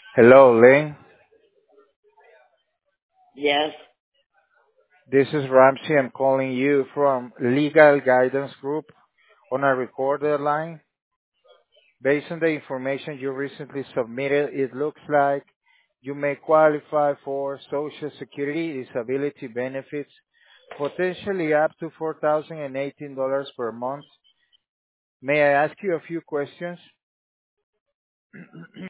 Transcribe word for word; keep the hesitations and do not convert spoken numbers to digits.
Hello, Lynn. Yes. This is Ramsey. I'm calling you from Legal Guidance Group on a recorded line. Based on the information you recently submitted, it looks like you may qualify for Social Security disability benefits, potentially up to four thousand eighteen dollars per month. May I ask you a few questions?